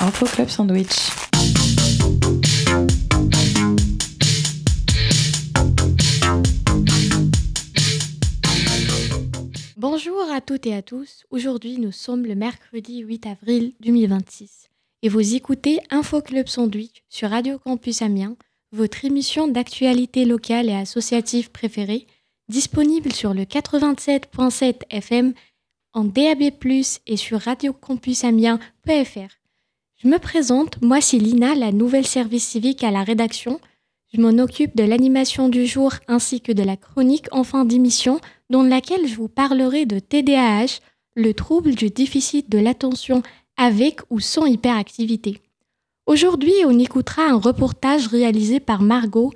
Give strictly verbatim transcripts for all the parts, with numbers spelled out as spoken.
Info Club Sandwich. Bonjour à toutes et à tous. Aujourd'hui, nous sommes le mercredi huit avril deux mille vingt-six et vous écoutez Info Club Sandwich sur Radio Campus Amiens, votre émission d'actualité locale et associative préférée, disponible sur le quatre-vingt-sept virgule sept F M en D A B plus, et sur radiocampusamiens point F R. Je me présente, moi c'est Lina, la nouvelle service civique à la rédaction. Je m'en occupe de l'animation du jour ainsi que de la chronique en fin d'émission, dans laquelle je vous parlerai de T D A H, le trouble du déficit de l'attention avec ou sans hyperactivité. Aujourd'hui, on écoutera un reportage réalisé par Margot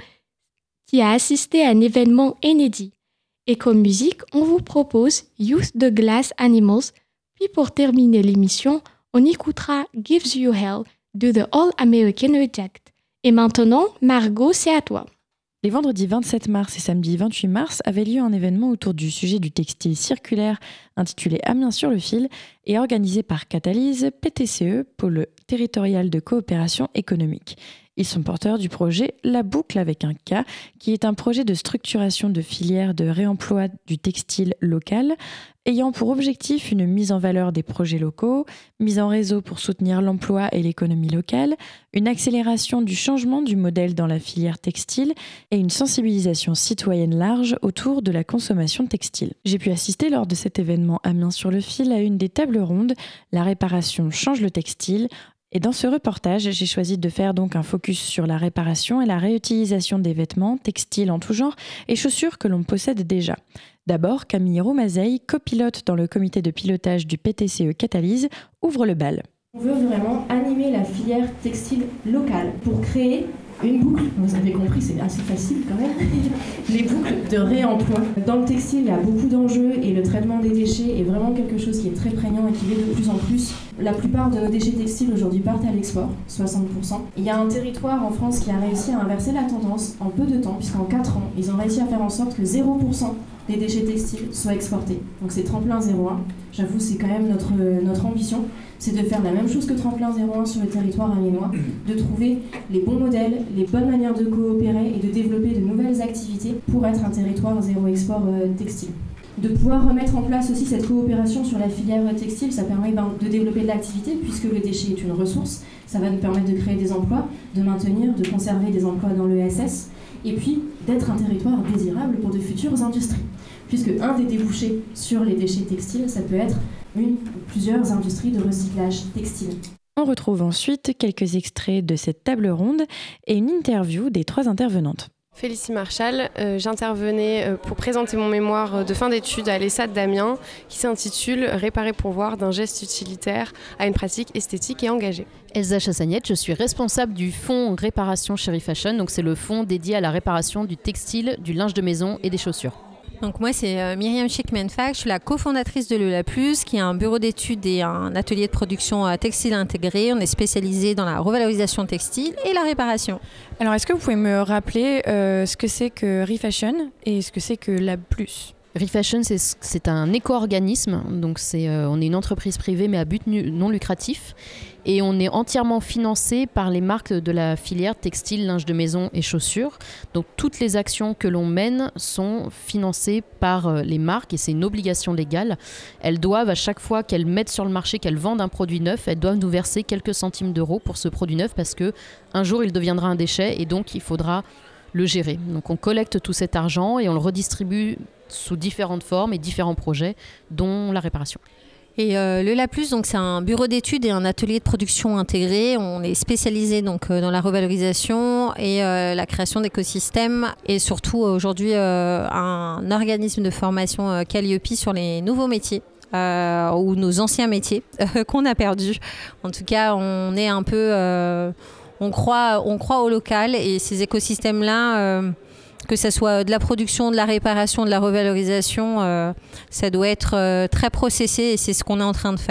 qui a assisté à un événement inédit. Et comme musique, on vous propose Youth the Glass Animals, puis pour terminer l'émission, on écoutera Gives You Hell de The All American Reject. Et maintenant, Margot, c'est à toi. Les vendredis vingt-sept mars et samedi vingt-huit mars avait lieu un événement autour du sujet du textile circulaire intitulé Amiens sur le fil et organisé par Catalyse, P T C E, Pôle territorial de coopération économique. Ils sont porteurs du projet La Boucle avec un K, qui est un projet de structuration de filières de réemploi du textile local, ayant pour objectif une mise en valeur des projets locaux, mise en réseau pour soutenir l'emploi et l'économie locale, une accélération du changement du modèle dans la filière textile et une sensibilisation citoyenne large autour de la consommation textile. J'ai pu assister lors de cet événement Amiens sur le fil à une des tables rondes « La réparation change le textile ». Et dans ce reportage, j'ai choisi de faire donc un focus sur la réparation et la réutilisation des vêtements, textiles en tout genre et chaussures que l'on possède déjà. D'abord, Camille Roumazeille, copilote dans le comité de pilotage du P T C E Catalyse, ouvre le bal. On veut vraiment animer la filière textile locale pour créer une boucle, vous avez compris, c'est assez facile quand même, les boucles de réemploi. Dans le textile, il y a beaucoup d'enjeux et le traitement des déchets est vraiment quelque chose qui est très prégnant et qui l'est de plus en plus. La plupart de nos déchets textiles aujourd'hui partent à l'export, soixante pour cent. Il y a un territoire en France qui a réussi à inverser la tendance en peu de temps, puisqu'en quatre ans, ils ont réussi à faire en sorte que zéro pour cent des déchets textiles soient exportés. Donc c'est Tremplin zéro un. J'avoue, c'est quand même notre, notre ambition, c'est de faire la même chose que Tremplin zéro un sur le territoire amiénois, de trouver les bons modèles, les bonnes manières de coopérer et de développer de nouvelles activités pour être un territoire zéro export euh, textile. De pouvoir remettre en place aussi cette coopération sur la filière textile, ça permet ben, de développer de l'activité puisque le déchet est une ressource. Ça va nous permettre de créer des emplois, de maintenir, de conserver des emplois dans l'E S S et puis d'être un territoire désirable pour de futures industries. Puisque un des débouchés sur les déchets textiles, ça peut être une ou plusieurs industries de recyclage textile. On retrouve ensuite quelques extraits de cette table ronde et une interview des trois intervenantes. Félicie Marchal, euh, j'intervenais euh, pour présenter mon mémoire de fin d'études à l'E S A D d'Amiens qui s'intitule « Réparer pour voir d'un geste utilitaire à une pratique esthétique et engagée ». Elsa Chassagnette, je suis responsable du fonds Réparation chez Refashion, donc c'est le fonds dédié à la réparation du textile, du linge de maison et des chaussures. Donc moi c'est euh, Myriam Chic-Menfac, je suis la cofondatrice de Lola Plus, qui est un bureau d'études et un atelier de production euh, textile intégré. On est spécialisé dans la revalorisation textile et la réparation. Alors est-ce que vous pouvez me rappeler euh, ce que c'est que Refashion et ce que c'est que Lab Plus ? Refashion, c'est, c'est un éco-organisme, donc c'est, euh, on est une entreprise privée mais à but nu, non lucratif et on est entièrement financé par les marques de la filière textile, linge de maison et chaussures. Donc toutes les actions que l'on mène sont financées par euh, les marques et c'est une obligation légale. Elles doivent, à chaque fois qu'elles mettent sur le marché, qu'elles vendent un produit neuf, elles doivent nous verser quelques centimes d'euros pour ce produit neuf parce qu'un jour il deviendra un déchet et donc il faudra le gérer. Donc on collecte tout cet argent et on le redistribue sous différentes formes et différents projets, dont la réparation. Et euh, le Lab Plus, donc c'est un bureau d'études et un atelier de production intégré. On est spécialisé donc euh, dans la revalorisation et euh, la création d'écosystèmes et surtout aujourd'hui euh, un organisme de formation euh, Calliope sur les nouveaux métiers. Euh, ou nos anciens métiers euh, qu'on a perdus. En tout cas, on est un peu, euh, on croit, on croit au local et ces écosystèmes-là. Euh, que ce soit de la production, de la réparation, de la revalorisation, euh, ça doit être euh, très processé et c'est ce qu'on est en train de faire.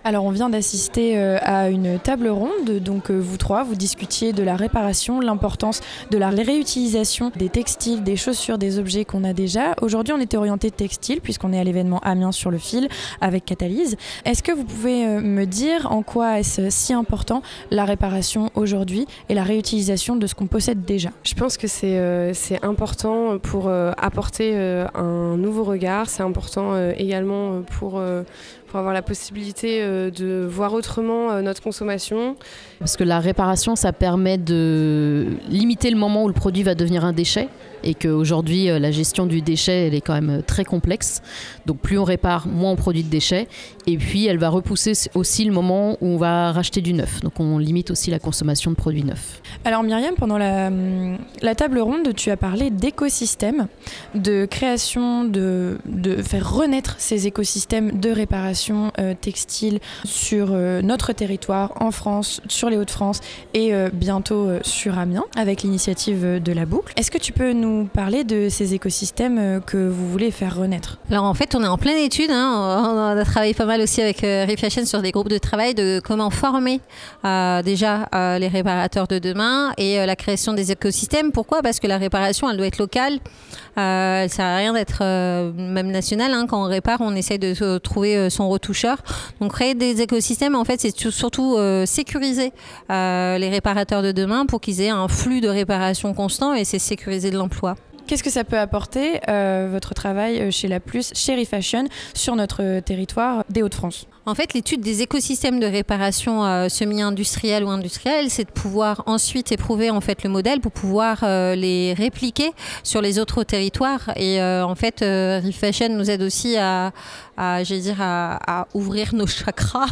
Alors on vient d'assister euh, à une table ronde, donc euh, vous trois, vous discutiez de la réparation, l'importance de la réutilisation des textiles, des chaussures, des objets qu'on a déjà. Aujourd'hui on était orienté textile puisqu'on est à l'événement Amiens sur le fil avec Catalyse. Est-ce que vous pouvez euh, me dire en quoi est-ce si important la réparation aujourd'hui et la réutilisation de ce qu'on possède déjà ? Je pense que c'est, euh, c'est important pour euh, apporter euh, un nouveau regard, c'est important euh, également pour, euh, pour avoir la possibilité euh, de voir autrement euh, notre consommation. Parce que la réparation, ça permet de limiter le moment où le produit va devenir un déchet et qu'aujourd'hui, la gestion du déchet, elle est quand même très complexe. Donc plus on répare, moins on produit de déchets. Et puis, elle va repousser aussi le moment où on va racheter du neuf. Donc on limite aussi la consommation de produits neufs. Alors Myriam, pendant la, la table ronde, tu as parlé d'écosystèmes, de création, de, de faire renaître ces écosystèmes de réparation euh, textile sur euh, notre territoire, en France, sur les Hauts-de-France et euh, bientôt euh, sur Amiens, avec l'initiative de la boucle. Est-ce que tu peux nous parler de ces écosystèmes euh, que vous voulez faire renaître ? Alors en fait, on est en pleine étude. Hein. On a travaillé pas mal aussi avec euh, Refashion sur des groupes de travail de comment former euh, déjà euh, les réparateurs de demain et euh, la création des écosystèmes. Pourquoi ? Parce que la réparation, elle doit être locale. Euh, elle ne sert à rien d'être euh, même nationale. Hein. Quand on répare, on essaye de euh, trouver euh, son retoucheur. Donc créer des écosystèmes, en fait, c'est tout, surtout euh, sécuriser euh, les réparateurs de demain pour qu'ils aient un flux de réparation constant et c'est sécuriser de l'emploi. Qu'est-ce que ça peut apporter, euh, votre travail chez La Plus, chez Refashion, sur notre territoire des Hauts-de-France ? En fait, l'étude des écosystèmes de réparation euh, semi-industrielle ou industrielle, c'est de pouvoir ensuite éprouver en fait le modèle pour pouvoir euh, les répliquer sur les autres territoires. Et euh, en fait, euh, Refashion nous aide aussi à, à, je vais dire, à, à ouvrir nos chakras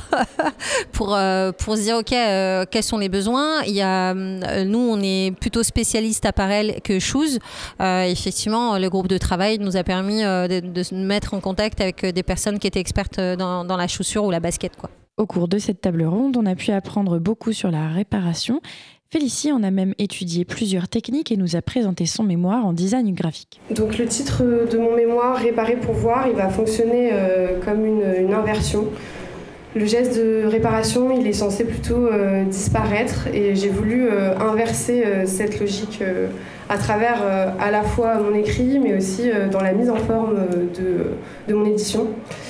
pour euh, pour se dire ok, euh, quels sont les besoins. Il y a, euh, nous, on est plutôt spécialiste apparel que shoes. Euh, effectivement, le groupe de travail nous a permis euh, de, de se mettre en contact avec des personnes qui étaient expertes dans, dans la chaussure ou la basket, quoi. Au cours de cette table ronde, on a pu apprendre beaucoup sur la réparation. Félicie en a même étudié plusieurs techniques et nous a présenté son mémoire en design graphique. Donc le titre de mon mémoire, Réparer pour voir, il va fonctionner euh, comme une, une inversion. Le geste de réparation, il est censé plutôt euh, disparaître et j'ai voulu euh, inverser euh, cette logique euh, à travers euh, à la fois mon écrit mais aussi euh, dans la mise en forme de, de mon édition.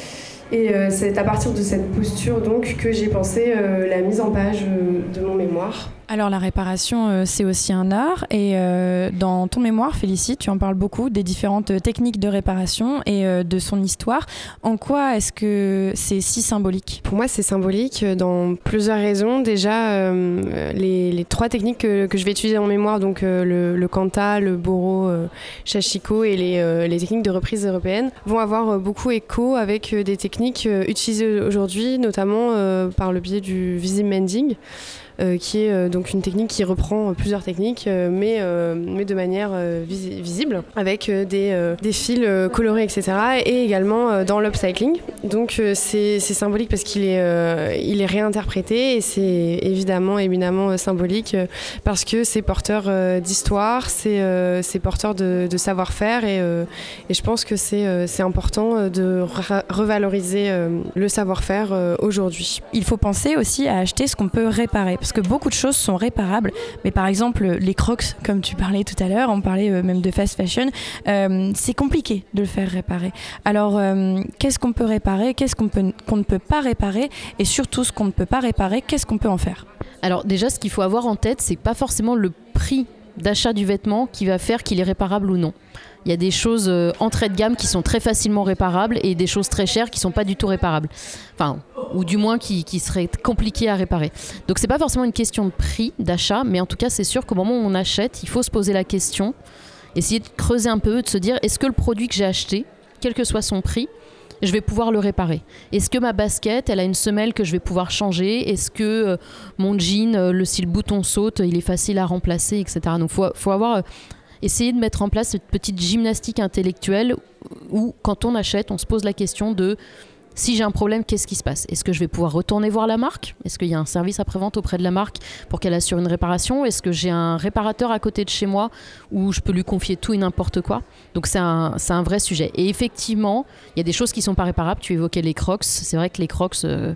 Et euh, c'est à partir de cette posture donc que j'ai pensé euh, la mise en page euh, de mon mémoire. Alors la réparation, euh, c'est aussi un art et euh, dans ton mémoire, Félicie, tu en parles beaucoup des différentes techniques de réparation et euh, de son histoire. En quoi est-ce que c'est si symbolique ? Pour moi, c'est symbolique dans plusieurs raisons. Déjà, euh, les, les trois techniques que, que je vais utiliser en mémoire, donc euh, le, le kanta, le boro, euh, shashiko et les, euh, les techniques de reprise européenne, vont avoir beaucoup écho avec des techniques euh, utilisées aujourd'hui, notamment euh, par le biais du visible mending. Euh, qui est euh, donc une technique qui reprend euh, plusieurs techniques, euh, mais, euh, mais de manière euh, visi- visible, avec euh, des, euh, des fils euh, colorés, et cetera, et également euh, dans l'upcycling. Donc euh, c'est, c'est symbolique parce qu'il est, euh, il est réinterprété, et c'est évidemment éminemment euh, symbolique euh, parce que c'est porteur euh, d'histoire, c'est, euh, c'est porteur de, de savoir-faire, et, euh, et je pense que c'est, euh, c'est important de ra- revaloriser euh, le savoir-faire euh, aujourd'hui. Il faut penser aussi à acheter ce qu'on peut réparer. Parce que beaucoup de choses sont réparables, mais par exemple les crocs, comme tu parlais tout à l'heure, on parlait euh, même de fast fashion, euh, c'est compliqué de le faire réparer. Alors euh, qu'est-ce qu'on peut réparer, qu'est-ce qu'on, peut, qu'on ne peut pas réparer, et surtout ce qu'on ne peut pas réparer, qu'est-ce qu'on peut en faire ? Alors déjà, ce qu'il faut avoir en tête, c'est pas forcément le prix d'achat du vêtement qui va faire qu'il est réparable ou non. Il y a des choses euh, entrée de gamme qui sont très facilement réparables et des choses très chères qui ne sont pas du tout réparables. Enfin, ou du moins qui, qui seraient compliquées à réparer. Donc c'est pas forcément une question de prix d'achat, mais en tout cas c'est sûr qu'au moment où on achète, il faut se poser la question, essayer de creuser un peu, de se dire est-ce que le produit que j'ai acheté, quel que soit son prix, je vais pouvoir le réparer. Est-ce que ma basket, elle a une semelle que je vais pouvoir changer ? Est-ce que euh, mon jean, euh, le, si le bouton saute, il est facile à remplacer, et cetera. Donc il faut, faut avoir... Euh, essayer de mettre en place cette petite gymnastique intellectuelle où, quand on achète, on se pose la question de si j'ai un problème, qu'est-ce qui se passe ? Est-ce que je vais pouvoir retourner voir la marque ? Est-ce qu'il y a un service après-vente auprès de la marque pour qu'elle assure une réparation ? Est-ce que j'ai un réparateur à côté de chez moi où je peux lui confier tout et n'importe quoi ? Donc c'est un, c'est un vrai sujet. Et effectivement, il y a des choses qui ne sont pas réparables. Tu évoquais les crocs. C'est vrai que les crocs... Euh,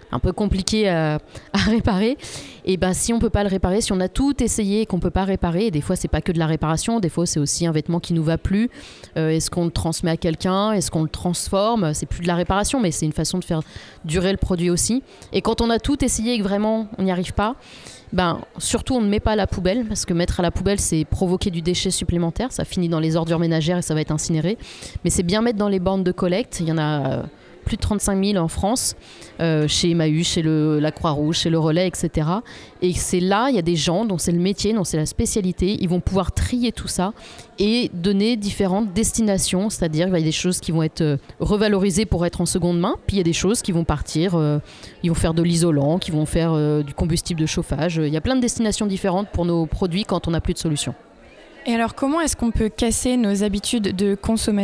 un peu compliqué à, à réparer. Et ben, si on ne peut pas le réparer, si on a tout essayé et qu'on ne peut pas réparer, et des fois, ce n'est pas que de la réparation, des fois, c'est aussi un vêtement qui ne nous va plus. Euh, est-ce qu'on le transmet à quelqu'un ? Est-ce qu'on le transforme ? C'est plus de la réparation, mais c'est une façon de faire durer le produit aussi. Et quand on a tout essayé et que vraiment, on n'y arrive pas, ben, surtout, on ne met pas à la poubelle, parce que mettre à la poubelle, c'est provoquer du déchet supplémentaire. Ça finit dans les ordures ménagères et ça va être incinéré. Mais c'est bien mettre dans les bornes de collecte. Il y en a... Euh, plus de trente-cinq mille en France, euh, chez Emmaüs, chez le, la Croix-Rouge, chez le Relais, et cetera. Et c'est là, il y a des gens dont c'est le métier, dont c'est la spécialité. Ils vont pouvoir trier tout ça et donner différentes destinations. C'est-à-dire qu'il y a des choses qui vont être revalorisées pour être en seconde main, puis il y a des choses qui vont partir, euh, ils vont faire de l'isolant, qui vont faire euh, du combustible de chauffage. Il y a plein de destinations différentes pour nos produits quand on n'a plus de solution. Et alors, comment est-ce qu'on peut casser nos habitudes de consommation ?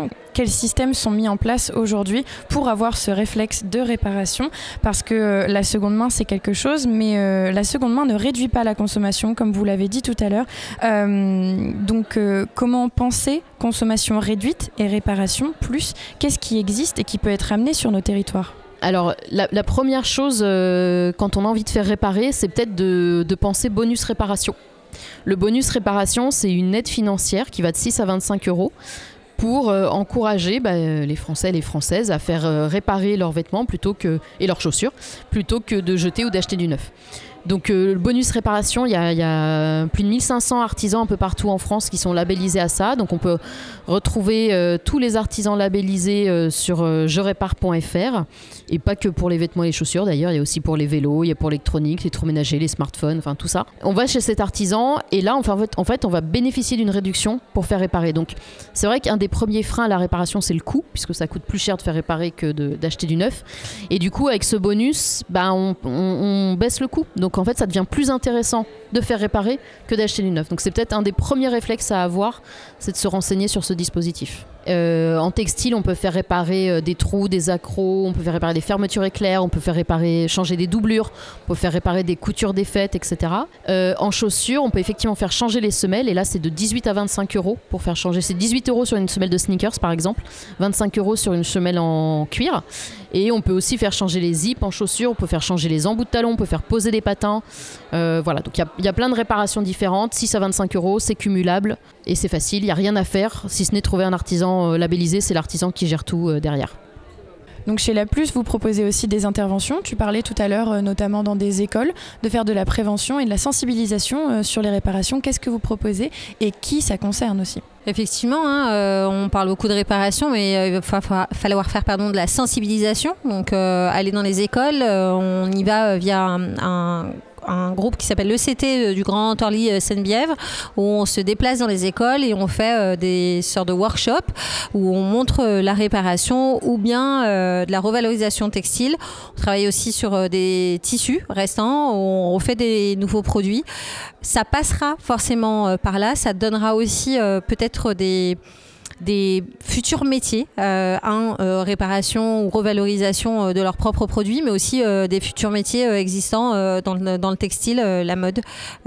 Quels systèmes sont mis en place aujourd'hui pour avoir ce réflexe de réparation ? Parce que euh, la seconde main, c'est quelque chose, mais euh, la seconde main ne réduit pas la consommation, comme vous l'avez dit tout à l'heure. Euh, donc, euh, comment penser consommation réduite et réparation plus ? Qu'est-ce qui existe et qui peut être amené sur nos territoires ? Alors, la, la première chose, euh, quand on a envie de faire réparer, c'est peut-être de, de penser bonus réparation. Le bonus réparation, c'est une aide financière qui va de six à vingt-cinq euros pour euh, encourager bah, les Français et les Françaises à faire euh, réparer leurs vêtements plutôt que, et leurs chaussures plutôt que de jeter ou d'acheter du neuf. Donc euh, le bonus réparation, il y, y a plus de mille cinq cents artisans un peu partout en France qui sont labellisés à ça. Donc on peut retrouver euh, tous les artisans labellisés euh, sur euh, je répare point f r, et pas que pour les vêtements et les chaussures d'ailleurs, il y a aussi pour les vélos, il y a pour l'électronique, l'électroménager, les smartphones, enfin tout ça. On va chez cet artisan et là enfin, en, fait, en fait on va bénéficier d'une réduction pour faire réparer. Donc c'est vrai qu'un des premiers freins à la réparation, c'est le coût, puisque ça coûte plus cher de faire réparer que de, d'acheter du neuf. Et du coup avec ce bonus, bah, on, on, on baisse le coût. Donc en fait, ça devient plus intéressant de faire réparer que d'acheter du neuf. Donc c'est peut-être un des premiers réflexes à avoir, c'est de se renseigner sur ce dispositif. Euh, en textile, on peut faire réparer euh, des trous, des accros, on peut faire réparer des fermetures éclairs, on peut faire réparer, changer des doublures, on peut faire réparer des coutures défaites, et cetera. Euh, en chaussures, on peut effectivement faire changer les semelles, et là c'est de dix-huit à vingt-cinq euros pour faire changer. C'est dix-huit euros sur une semelle de sneakers par exemple, vingt-cinq euros sur une semelle en cuir. Et on peut aussi faire changer les zips en chaussures, on peut faire changer les embouts de talons, on peut faire poser des patins. Euh, voilà, donc il y, y a plein de réparations différentes. six à vingt-cinq euros, c'est cumulable et c'est facile, il n'y a rien à faire. Si ce n'est trouver un artisan euh, labellisé, c'est l'artisan qui gère tout euh, derrière. Donc chez La Plus, vous proposez aussi des interventions. Tu parlais tout à l'heure, euh, notamment dans des écoles, de faire de la prévention et de la sensibilisation euh, sur les réparations. Qu'est-ce que vous proposez et qui ça concerne aussi ? Effectivement, hein, euh, on parle beaucoup de réparation, mais euh, il va fa- falloir faire pardon, de la sensibilisation. Donc euh, aller dans les écoles, euh, on y va euh, via un... un un groupe qui s'appelle l'E C T du Grand Orly Seine-Bièvre, où on se déplace dans les écoles et on fait euh, des sortes de workshops où on montre euh, la réparation ou bien euh, de la revalorisation textile. On travaille aussi sur euh, des tissus restants, où on refait des nouveaux produits. Ça passera forcément euh, par là, ça donnera aussi euh, peut-être des... des futurs métiers, euh, un, euh, réparation ou revalorisation euh, de leurs propres produits, mais aussi euh, des futurs métiers euh, existants euh, dans, le, dans le textile, euh, la mode.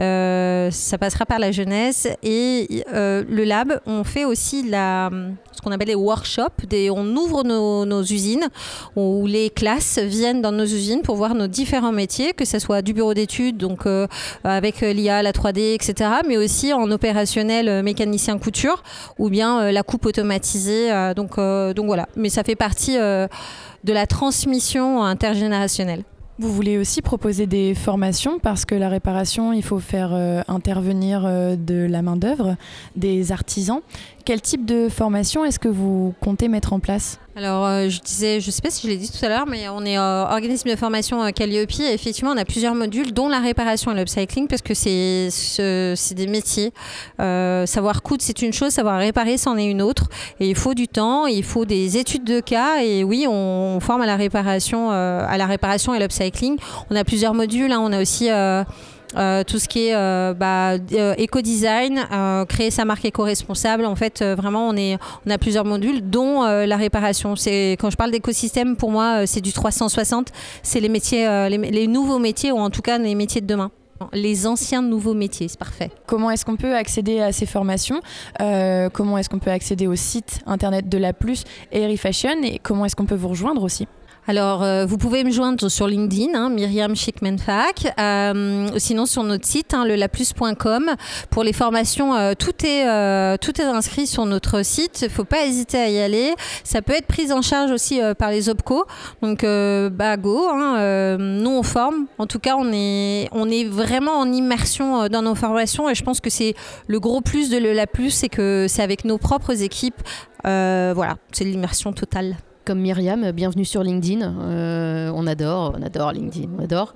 Euh, ça passera par la jeunesse. Et euh, le lab, on fait aussi la, ce qu'on appelle les workshops. Des, on ouvre nos, nos usines, où les classes viennent dans nos usines pour voir nos différents métiers, que ce soit du bureau d'études, donc euh, avec l'I A, la trois D, et cetera, mais aussi en opérationnel euh, mécanicien couture, ou bien euh, la coupe automatisée. Euh, donc, euh, donc voilà. Mais ça fait partie euh, de la transmission intergénérationnelle. Vous voulez aussi proposer des formations parce que la réparation, il faut faire euh, intervenir euh, de la main-d'œuvre, des artisans. Quel type de formation est-ce que vous comptez mettre en place ? Alors, euh, je disais, je ne sais pas si je l'ai dit tout à l'heure, mais on est euh, organisme de formation euh, Calliope et effectivement, on a plusieurs modules, dont la réparation et l'upcycling, parce que c'est, ce, c'est des métiers. Euh, savoir coudre, c'est une chose, savoir réparer, c'en est une autre. Et il faut du temps, il faut des études de cas. Et oui, on, on forme à la réparation, euh, à la réparation et l'upcycling. On a plusieurs modules. Hein, on a aussi euh, Euh, tout ce qui est euh, bah, euh, éco-design, euh, créer sa marque éco-responsable. En fait, euh, vraiment, on, est, on a plusieurs modules, dont euh, la réparation. C'est, quand je parle d'écosystème, pour moi, euh, c'est du trois cent soixante. C'est les métiers, euh, les, les nouveaux métiers, ou en tout cas les métiers de demain. Les anciens nouveaux métiers, c'est parfait. Comment est-ce qu'on peut accéder à ces formations ? euh, Comment est-ce qu'on peut accéder au site internet de La Plus et Aerie Fashion ? Et comment est-ce qu'on peut vous rejoindre aussi ? Alors, euh, vous pouvez me joindre sur LinkedIn, hein, Myriam Schickman-Fac, euh, sinon sur notre site, hein, le laplus point com. Pour les formations, euh, tout, est, euh, tout est inscrit sur notre site. Il ne faut pas hésiter à y aller. Ça peut être pris en charge aussi euh, par les OPCO. Donc, euh, bah, go. Hein, euh, nous, on forme. En tout cas, on est, on est vraiment en immersion euh, dans nos formations. Et je pense que c'est le gros plus de le Laplus, c'est que c'est avec nos propres équipes. Euh, voilà, c'est l'immersion totale. Comme Myriam, bienvenue sur LinkedIn. Euh, on adore, on adore LinkedIn, on adore.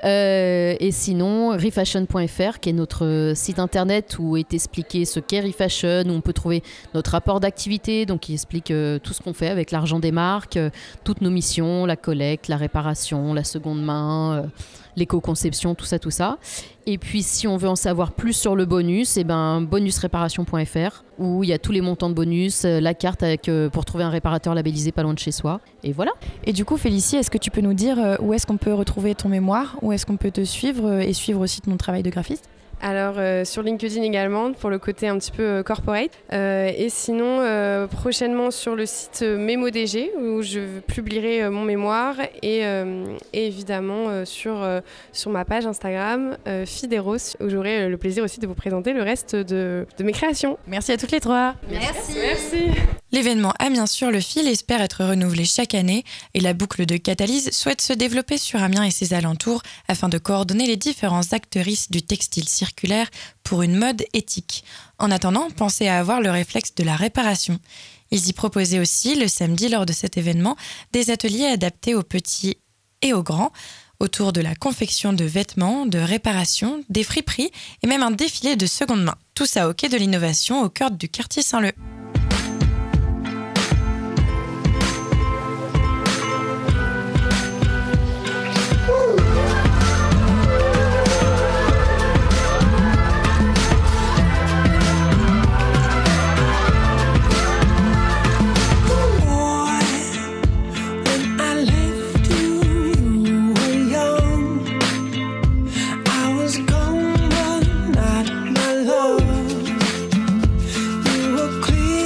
Euh, et sinon, refashion point f r, qui est notre site internet où est expliqué ce qu'est Refashion, où on peut trouver notre rapport d'activité, donc qui explique euh, tout ce qu'on fait avec l'argent des marques, euh, toutes nos missions, la collecte, la réparation, la seconde main, euh, l'éco-conception, tout ça, tout ça. Et puis, si on veut en savoir plus sur le bonus, eh ben, bonus réparation point f r, où il y a tous les montants de bonus, euh, la carte avec, euh, pour trouver un réparateur labellisé pas loin de chez soi. Et voilà. Et du coup, Félicie, est-ce que tu peux nous dire euh, où est-ce qu'on peut retrouver ton mémoire, où est-ce qu'on peut te suivre euh, et suivre aussi ton travail de graphiste ? Alors euh, sur LinkedIn également pour le côté un petit peu euh, corporate euh, et sinon euh, prochainement sur le site euh, MémoDG où je publierai euh, mon mémoire et, euh, et évidemment euh, sur, euh, sur ma page Instagram euh, Fideros où j'aurai euh, le plaisir aussi de vous présenter le reste de, de mes créations. Merci à toutes les trois. Merci. Merci. L'événement Amiens sur le fil espère être renouvelé chaque année et la boucle de Catalyse souhaite se développer sur Amiens et ses alentours afin de coordonner les différents actrices du textile circulaire pour une mode éthique. En attendant, pensez à avoir le réflexe de la réparation. Ils y proposaient aussi, le samedi lors de cet événement, des ateliers adaptés aux petits et aux grands, autour de la confection de vêtements, de réparation, des friperies et même un défilé de seconde main. Tout ça au quai de l'innovation au cœur du quartier Saint-Leu. Clear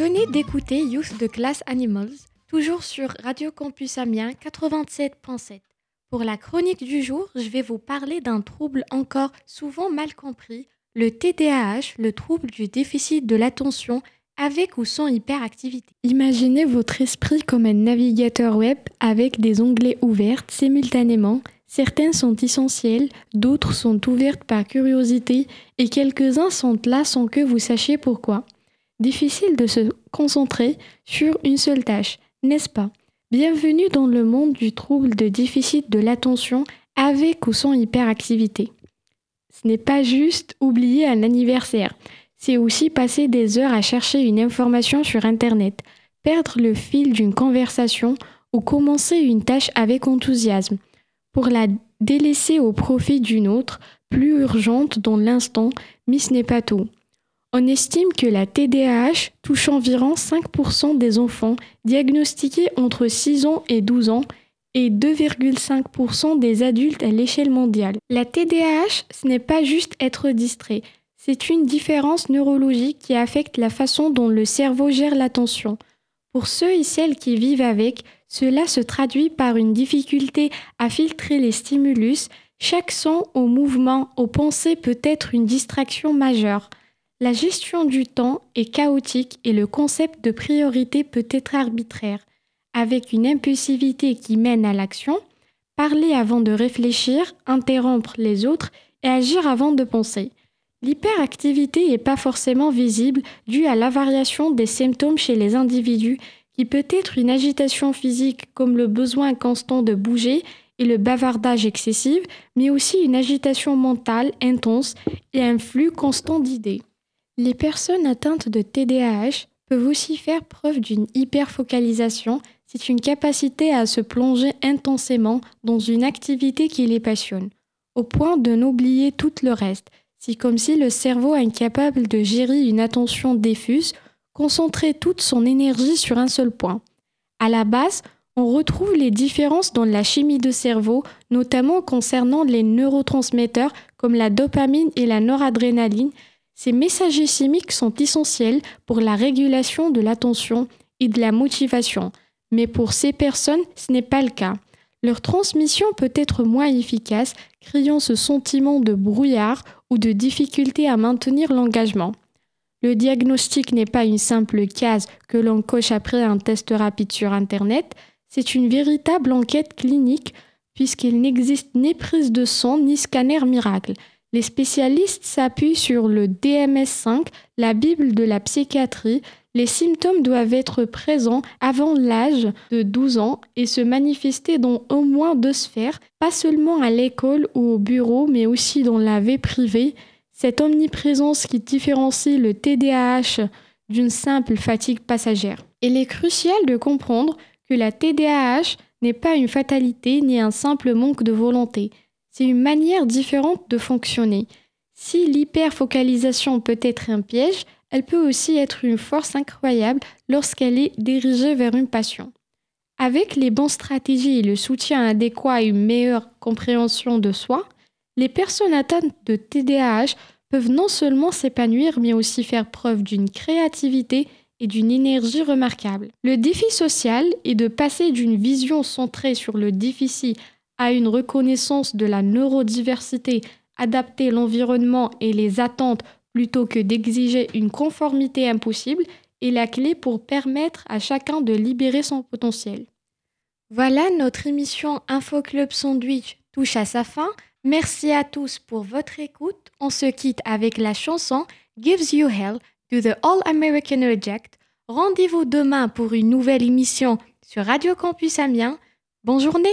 venez d'écouter Youth de Glass Animals, toujours sur Radio Campus Amiens quatre-vingt-sept virgule sept. Pour la chronique du jour, je vais vous parler d'un trouble encore souvent mal compris, le T D A H, le trouble du déficit de l'attention avec ou sans hyperactivité. Imaginez votre esprit comme un navigateur web avec des onglets ouverts simultanément. Certaines sont essentielles, d'autres sont ouvertes par curiosité et quelques-uns sont là sans que vous sachiez pourquoi. Difficile de se concentrer sur une seule tâche, n'est-ce pas ? Bienvenue dans le monde du trouble de déficit de l'attention avec ou sans hyperactivité. Ce n'est pas juste oublier un anniversaire, c'est aussi passer des heures à chercher une information sur Internet, perdre le fil d'une conversation ou commencer une tâche avec enthousiasme, pour la délaisser au profit d'une autre, plus urgente dans l'instant, mais ce n'est pas tout. On estime que la T D A H touche environ cinq pour cent des enfants diagnostiqués entre six ans et douze ans et deux virgule cinq pour cent des adultes à l'échelle mondiale. La T D A H, ce n'est pas juste être distrait, c'est une différence neurologique qui affecte la façon dont le cerveau gère l'attention. Pour ceux et celles qui vivent avec, cela se traduit par une difficulté à filtrer les stimulus. Chaque son au mouvement, aux pensées peut être une distraction majeure. La gestion du temps est chaotique et le concept de priorité peut être arbitraire, avec une impulsivité qui mène à l'action, parler avant de réfléchir, interrompre les autres et agir avant de penser. L'hyperactivité n'est pas forcément visible due à la variation des symptômes chez les individus, qui peut être une agitation physique comme le besoin constant de bouger et le bavardage excessif, mais aussi une agitation mentale intense et un flux constant d'idées. Les personnes atteintes de T D A H peuvent aussi faire preuve d'une hyperfocalisation, c'est une capacité à se plonger intensément dans une activité qui les passionne, au point de n'oublier tout le reste. C'est comme si le cerveau est incapable de gérer une attention diffuse, concentrer toute son énergie sur un seul point. À la base, on retrouve les différences dans la chimie du cerveau, notamment concernant les neurotransmetteurs comme la dopamine et la noradrénaline. Ces messagers chimiques sont essentiels pour la régulation de l'attention et de la motivation. Mais pour ces personnes, ce n'est pas le cas. Leur transmission peut être moins efficace, créant ce sentiment de brouillard ou de difficulté à maintenir l'engagement. Le diagnostic n'est pas une simple case que l'on coche après un test rapide sur Internet, c'est une véritable enquête clinique puisqu'il n'existe ni prise de sang ni scanner miracle. Les spécialistes s'appuient sur le D M S cinq, la Bible de la psychiatrie. Les symptômes doivent être présents avant l'âge de douze ans et se manifester dans au moins deux sphères, pas seulement à l'école ou au bureau, mais aussi dans la vie privée. Cette omniprésence qui différencie le T D A H d'une simple fatigue passagère. Il est crucial de comprendre que la T D A H n'est pas une fatalité ni un simple manque de volonté. C'est une manière différente de fonctionner. Si l'hyperfocalisation peut être un piège, elle peut aussi être une force incroyable lorsqu'elle est dirigée vers une passion. Avec les bonnes stratégies et le soutien adéquat et une meilleure compréhension de soi, les personnes atteintes de T D A H peuvent non seulement s'épanouir, mais aussi faire preuve d'une créativité et d'une énergie remarquable. Le défi social est de passer d'une vision centrée sur le déficit à une reconnaissance de la neurodiversité, adapter l'environnement et les attentes plutôt que d'exiger une conformité impossible est la clé pour permettre à chacun de libérer son potentiel. Voilà, notre émission Info Club Sandwich touche à sa fin. Merci à tous pour votre écoute. On se quitte avec la chanson Gives You Hell de The All American Reject. Rendez-vous demain pour une nouvelle émission sur Radio Campus Amiens. Bonne journée!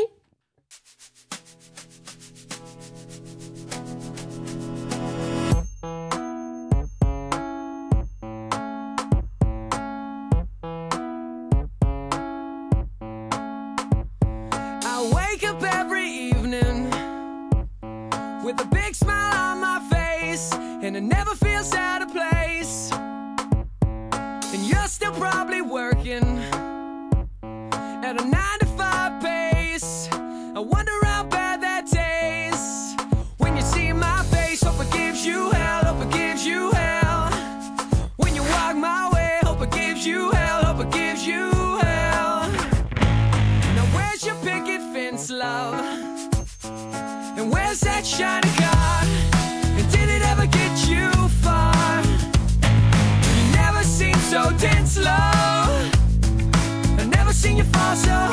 With a big smile on my face, and it never feels out of place. And you're still probably working at a nine to five pace. I wonder how bad that tastes when you see my face. Hope it gives you hell, hope it gives you hell. When you walk my way, hope it gives you where's that shiny car? And did it ever get you far? You never seem so dense low. I've never seen you fall so hard.